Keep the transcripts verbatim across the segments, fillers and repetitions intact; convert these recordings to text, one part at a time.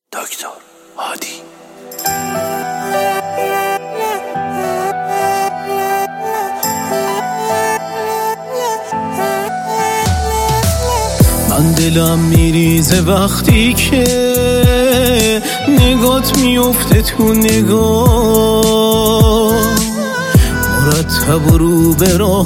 دکتر هادی. من دلم میریزه وقتی که نگات میفته تو نگاه، مرتب رو به راه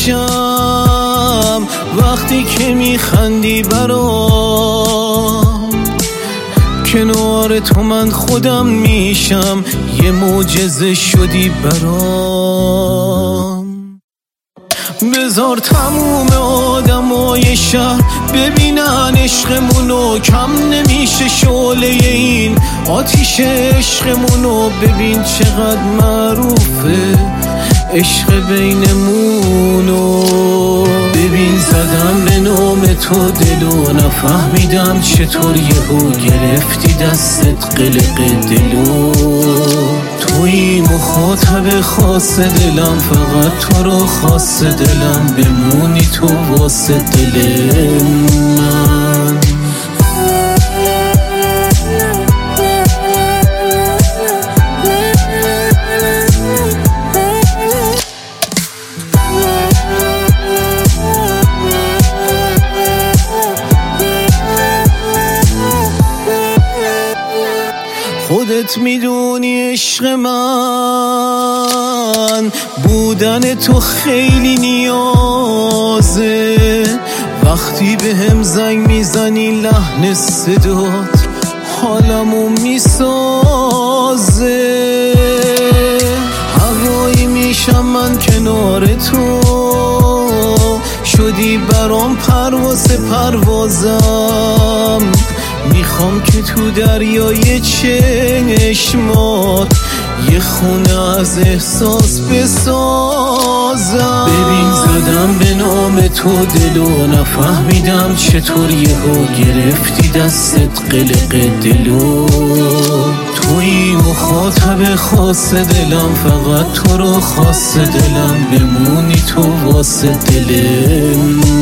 میشم وقتی که میخندی برام، کنار تو من خودم میشم، یه معجزه شدی برام. بذار تموم آدمای شهر ببینن عشقمونو، کم نمیشه شعله این آتیش عشقمونو. ببین چقدر معروفه عشق بینمونو، ببین زدم به نام تو دلو، نفهمیدم چطور یهو گرفتی دستت قلق دلو. توی مخاطب خاص دلم، فقط تو رو خاص دلم، بمونی تو واسه دل من. خودت میدونی عشق من بودن تو خیلی نیازه، وقتی به هم زنگ میزنی لحن صدات حالمو میسازه. هوایی میشم من کنار تو، شدی برام پرواز پروازم، میخوام که تو دریای چشمات یه خونه از احساس بسازم. ببین زدم به نام تو دلو، نفهمیدم چطور یهو گرفتی دستت قلق دلو. توی مخاطب خاص دلم، فقط تو رو خاص دلم، بمونی تو واسه دل